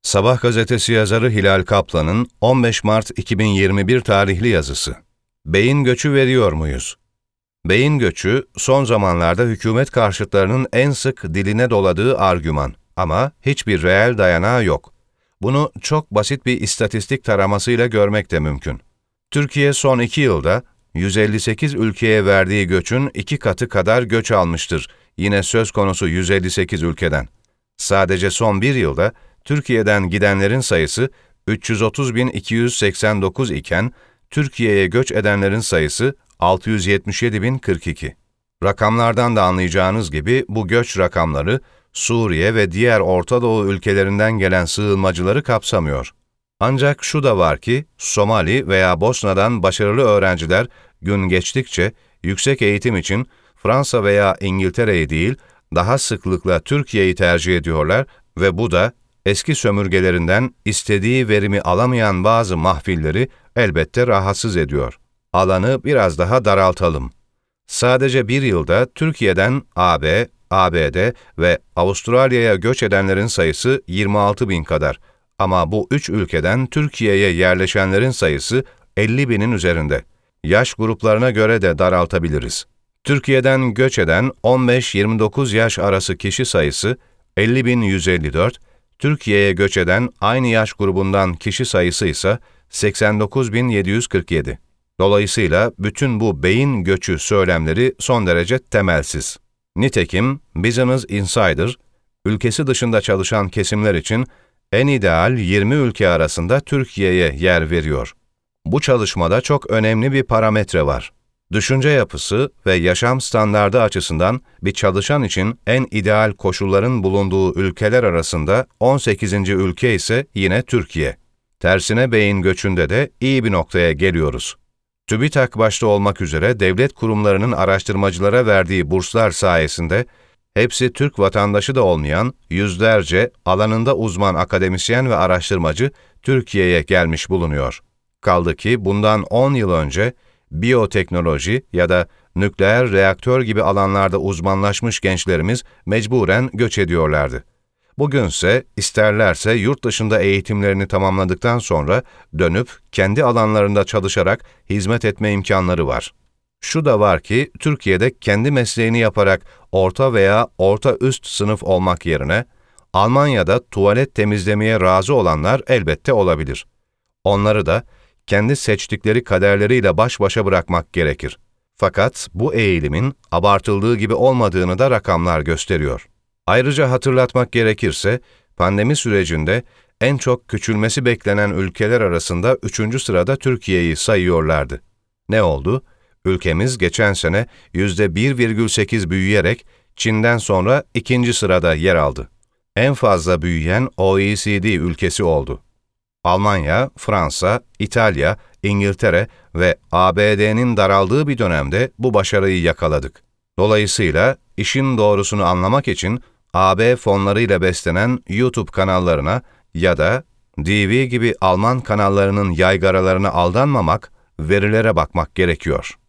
Sabah gazetesi yazarı Hilal Kaplan'ın 15 Mart 2021 tarihli yazısı. Beyin göçü veriyor muyuz? Beyin göçü, son zamanlarda hükümet karşıtlarının en sık diline doladığı argüman ama hiçbir reel dayanağı yok. Bunu çok basit bir istatistik taramasıyla görmek de mümkün. Türkiye son 2 yılda 158 ülkeye verdiği göçün 2 katı kadar göç almıştır. Yine söz konusu 158 ülkeden. Sadece son 1 yılda Türkiye'den gidenlerin sayısı 330.289 iken, Türkiye'ye göç edenlerin sayısı 677.042. Rakamlardan da anlayacağınız gibi bu göç rakamları Suriye ve diğer Orta Doğu ülkelerinden gelen sığınmacıları kapsamıyor. Ancak şu da var ki, Somali veya Bosna'dan başarılı öğrenciler gün geçtikçe yüksek eğitim için Fransa veya İngiltere'yi değil, daha sıklıkla Türkiye'yi tercih ediyorlar ve bu da eski sömürgelerinden istediği verimi alamayan bazı mahfilleri elbette rahatsız ediyor. Alanı biraz daha daraltalım. Sadece bir yılda Türkiye'den AB, ABD ve Avustralya'ya göç edenlerin sayısı 26.000 kadar. Ama bu 3 ülkeden Türkiye'ye yerleşenlerin sayısı 50.000'in üzerinde. Yaş gruplarına göre de daraltabiliriz. Türkiye'den göç eden 15-29 yaş arası kişi sayısı 50.154, Türkiye'ye göç eden aynı yaş grubundan kişi sayısı ise 89.747. Dolayısıyla bütün bu beyin göçü söylemleri son derece temelsiz. Nitekim Business Insider, ülkesi dışında çalışan kesimler için en ideal 20 ülke arasında Türkiye'ye yer veriyor. Bu çalışmada çok önemli bir parametre var. Düşünce yapısı ve yaşam standardı açısından bir çalışan için en ideal koşulların bulunduğu ülkeler arasında 18. ülke ise yine Türkiye. Tersine beyin göçünde de iyi bir noktaya geliyoruz. TÜBİTAK başta olmak üzere devlet kurumlarının araştırmacılara verdiği burslar sayesinde hepsi Türk vatandaşı da olmayan yüzlerce alanında uzman akademisyen ve araştırmacı Türkiye'ye gelmiş bulunuyor. Kaldı ki bundan 10 yıl önce biyoteknoloji ya da nükleer reaktör gibi alanlarda uzmanlaşmış gençlerimiz mecburen göç ediyorlardı. Bugünse isterlerse yurt dışında eğitimlerini tamamladıktan sonra dönüp kendi alanlarında çalışarak hizmet etme imkanları var. Şu da var ki Türkiye'de kendi mesleğini yaparak orta veya orta üst sınıf olmak yerine Almanya'da tuvalet temizlemeye razı olanlar elbette olabilir. Onları da kendi seçtikleri kaderleriyle baş başa bırakmak gerekir. Fakat bu eğilimin abartıldığı gibi olmadığını da rakamlar gösteriyor. Ayrıca hatırlatmak gerekirse, pandemi sürecinde en çok küçülmesi beklenen ülkeler arasında 3. sırada Türkiye'yi sayıyorlardı. Ne oldu? Ülkemiz geçen sene %1,8 büyüyerek Çin'den sonra 2. sırada yer aldı. En fazla büyüyen OECD ülkesi oldu. Almanya, Fransa, İtalya, İngiltere ve ABD'nin daraldığı bir dönemde bu başarıyı yakaladık. Dolayısıyla işin doğrusunu anlamak için AB fonlarıyla beslenen YouTube kanallarına ya da DV gibi Alman kanallarının yaygaralarına aldanmamak, verilere bakmak gerekiyor.